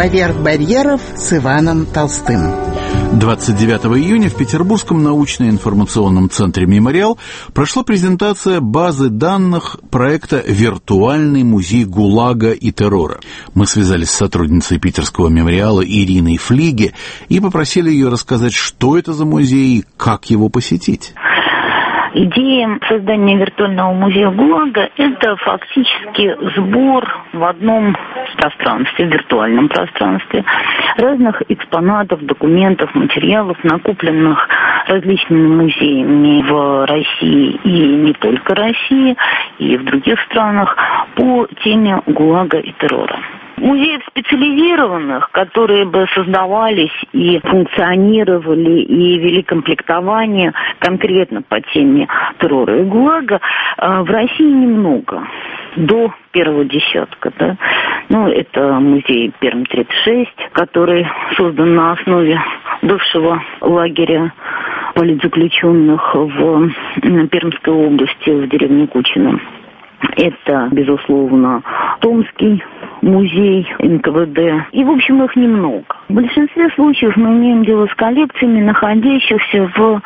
«Поверх барьеров» с Иваном Толстым. 29 июня в Петербургском научно-информационном центре «Мемориал» прошла презентация базы данных проекта «Виртуальный музей ГУЛАГа и террора». Мы связались с сотрудницей питерского мемориала Ириной Флиге и попросили ее рассказать, что это за музей и как его посетить. Идея создания виртуального музея ГУЛАГа – это фактически сбор в одном пространстве, в виртуальном пространстве, разных экспонатов, документов, материалов, накопленных различными музеями в России и не только России, и в других странах по теме ГУЛАГа и террора. Музеев специализированных, которые бы создавались и функционировали, и вели комплектование конкретно по теме террора и ГУЛАГа, в России немного. До первого десятка, да. Это музей Пермь-36, который создан на основе бывшего лагеря политзаключенных в Пермской области, в деревне Кучино. Это, безусловно, Томский музей НКВД. И, в общем, их немного. В большинстве случаев мы имеем дело с коллекциями, находящихся в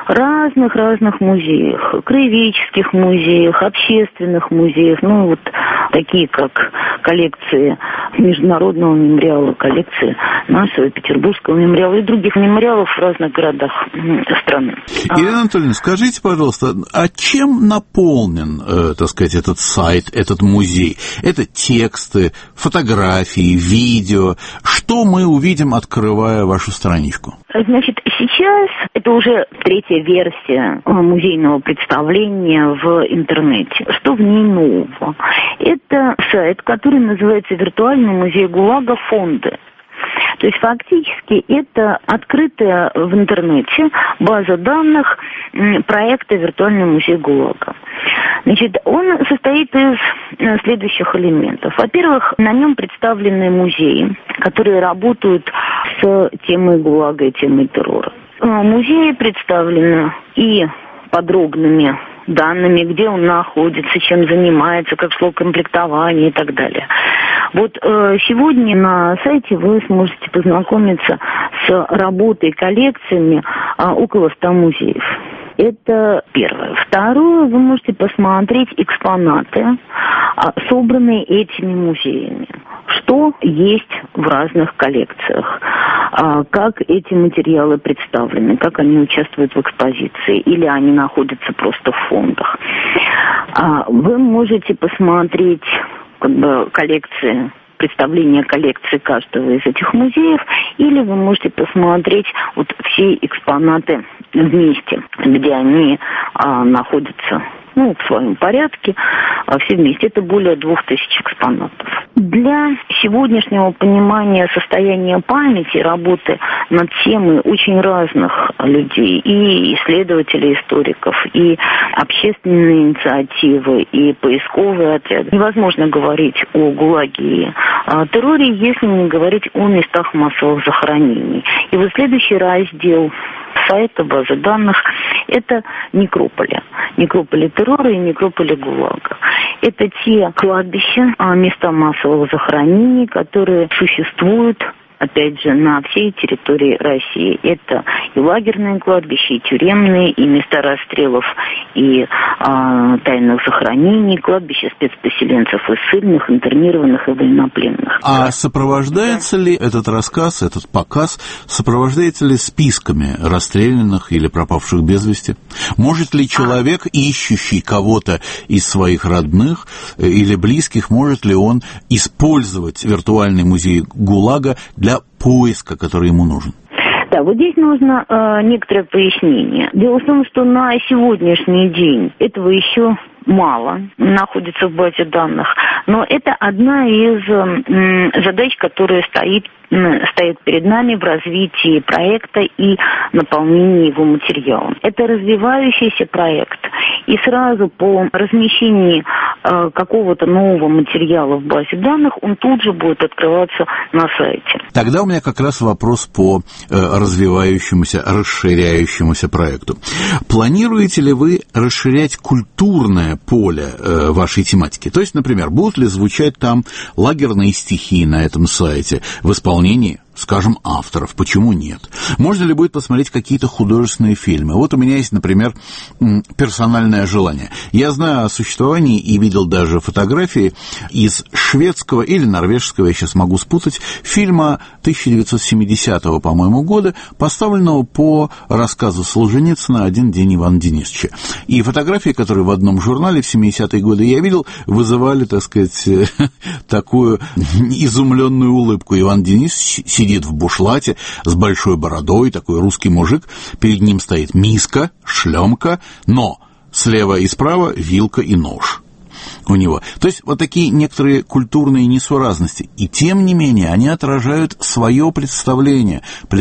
разных музеях. Краеведческих музеях, общественных музеях. Такие как коллекции Международного мемориала, коллекции нашего Петербургского мемориала и других мемориалов в разных городах страны. Ирина Анатольевна, скажите, пожалуйста, а чем наполнен, этот сайт, этот музей? Это тексты, фотографии, видео. Что мы увидим, открывая вашу страничку? Сейчас это уже третья версия музейного представления в интернете. Что в ней нового? Это сайт, который называется «Виртуальный музей ГУЛАГа. Фонды». То есть фактически это открытая в интернете база данных проекта «Виртуальный музей ГУЛАГа». Он состоит из следующих элементов. Во-первых, на нем представлены музеи, которые работают с темой ГУЛАГа и темой террора. Музеи представлены и подробными данными, где он находится, чем занимается, как шло комплектование и так далее. Сегодня на сайте вы сможете познакомиться с работой, коллекциями около 100 музеев. Это первое. Второе, вы можете посмотреть экспонаты, собранные этими музеями. Что есть в разных коллекциях, как эти материалы представлены, как они участвуют в экспозиции, или они находятся просто в фондах. Вы можете посмотреть коллекции, представление коллекции каждого из этих музеев, или вы можете посмотреть все экспонаты вместе, где они находятся в своем порядке, все вместе. Это более 2000 экспонатов. Для сегодняшнего понимания состояния памяти, работы над темой очень разных людей, и исследователей, историков, и общественные инициативы, и поисковые отряды, невозможно говорить о ГУЛАГе и терроре, если не говорить о местах массовых захоронений. И следующий раздел сайта, базы данных, это некрополи. Некрополи террора и некрополи ГУЛАГа. Это те кладбища, места массового захоронения, которые существуют, опять же, на всей территории России. Это и лагерные кладбища, и тюремные, и места расстрелов, и тайных захоронений, кладбища спецпоселенцев и ссыльных, интернированных и военнопленных. А сопровождается ли этот рассказ, этот показ, сопровождается ли списками расстрелянных или пропавших без вести? Может ли человек, ищущий кого-то из своих родных или близких, может ли он использовать виртуальный музей ГУЛАГа для поиска, который ему нужен? Да, здесь нужно некоторое пояснение. Дело в том, что на сегодняшний день этого еще мало находится в базе данных, но это одна из задач, которая стоит стоят перед нами в развитии проекта и наполнении его материалом. Это развивающийся проект, и сразу по размещении какого-то нового материала в базе данных он тут же будет открываться на сайте. Тогда у меня как раз вопрос по развивающемуся, расширяющемуся проекту. Планируете ли вы расширять культурное поле вашей тематики? То есть, например, будут ли звучать там лагерные стихи на этом сайте в исполнении, скажем, авторов? Почему нет? Можно ли будет посмотреть какие-то художественные фильмы? Вот у меня есть, например, персональное желание. Я знаю о существовании и видел даже фотографии из шведского или норвежского, я сейчас могу спутать, фильма 1970-го, по-моему, года, поставленного по рассказу Солженицына «Один день Ивана Денисовича». И фотографии, которые в одном журнале в 70-е годы я видел, вызывали, так сказать, такую изумленную улыбку. Иван Денисович сидит в бушлате с большой бородой, такой русский мужик, перед ним стоит миска, шлемка, но слева и справа вилка и нож у него. То есть вот такие некоторые культурные несуразности. И тем не менее они отражают свое представление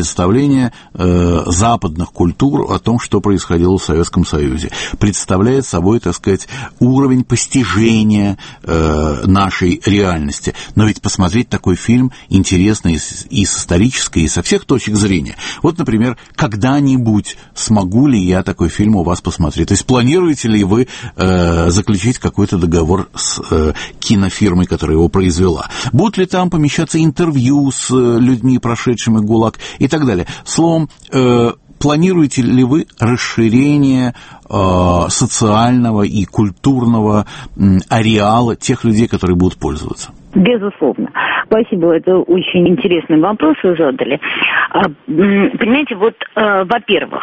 западных культур о том, что происходило в Советском Союзе. Представляет собой, так сказать, уровень постижения нашей реальности. Но ведь посмотреть такой фильм интересно и с исторической, и со всех точек зрения. Вот, например, когда-нибудь смогу ли я такой фильм у вас посмотреть? То есть планируете ли вы заключить какой-то договор с кинофирмой, которая его произвела? Будут ли там помещаться интервью с людьми, прошедшими ГУЛАГ и так далее? Словом, планируете ли вы расширение социального и культурного ареала тех людей, которые будут пользоваться? Безусловно. Спасибо, это очень интересный вопрос вы задали. Понимаете, вот, во-первых,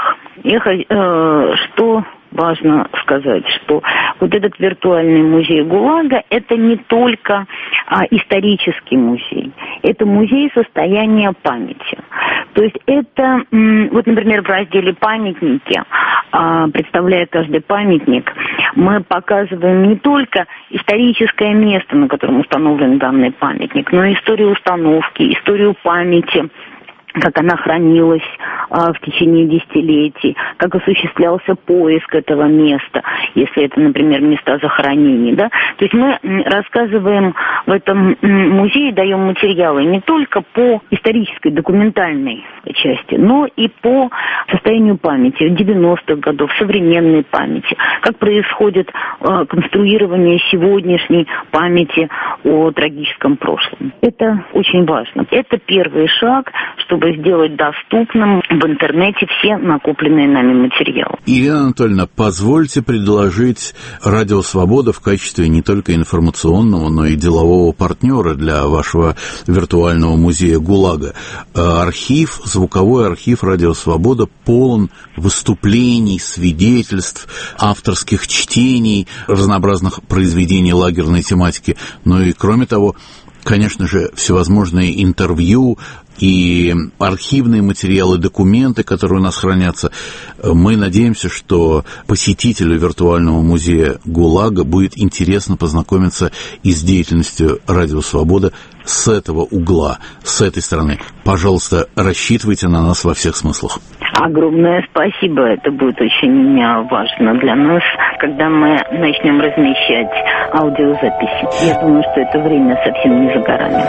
что важно сказать, что вот этот виртуальный музей ГУЛАГа – это не только исторический музей, это музей состояния памяти. То есть это, вот, например, в разделе «Памятники», представляя каждый памятник, мы показываем не только историческое место, на котором установлен данный памятник, но и историю установки, историю памяти, как она хранилась в течение десятилетий, как осуществлялся поиск этого места, если это, например, места захоронений, да. То есть мы рассказываем в этом музее, даем материалы не только по исторической, документальной части, но и по состоянию памяти 90-х годов, современной памяти, как происходит конструирование сегодняшней памяти о трагическом прошлом. Это очень важно. Это первый шаг, чтобы сделать доступным в интернете все накопленные нами материалы. Ирина Анатольевна, позвольте предложить Радио Свобода в качестве не только информационного, но и делового партнера для вашего виртуального музея ГУЛАГа. Архив, звуковой архив Радио Свобода полон выступлений, свидетельств, авторских чтений, разнообразных произведений лагерной тематики, но и, кроме того, конечно же, всевозможные интервью и архивные материалы, документы, которые у нас хранятся. Мы надеемся, что посетителю виртуального музея ГУЛАГа будет интересно познакомиться и с деятельностью Радио Свобода с этого угла, с этой стороны. Пожалуйста, рассчитывайте на нас во всех смыслах. Огромное спасибо. Это будет очень важно для нас, когда мы начнем размещать аудиозаписи. Я думаю, что это время совсем не за горами.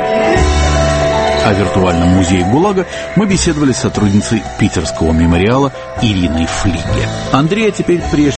О виртуальном музее ГУЛАГа мы беседовали с сотрудницей питерского мемориала Ириной Флиге. Андрей, а теперь прежде